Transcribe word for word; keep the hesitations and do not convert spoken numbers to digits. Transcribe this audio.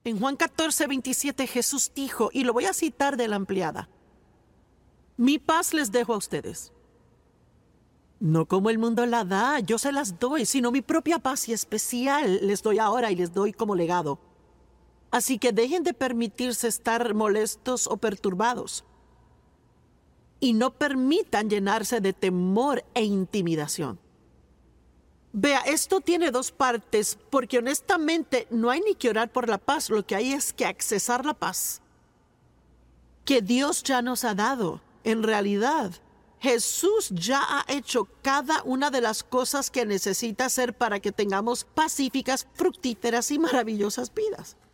En Juan catorce, veintisiete, Jesús dijo, y lo voy a citar de la ampliada: mi paz les dejo a ustedes. No como el mundo la da, yo se las doy, sino mi propia paz y especial les doy ahora y les doy como legado. Así que dejen de permitirse estar molestos o perturbados. Y no permitan llenarse de temor e intimidación. Vea, esto tiene dos partes, porque honestamente no hay ni que orar por la paz, lo que hay es que accesar la paz que Dios ya nos ha dado. En realidad, Jesús ya ha hecho cada una de las cosas que necesita hacer para que tengamos pacíficas, fructíferas y maravillosas vidas.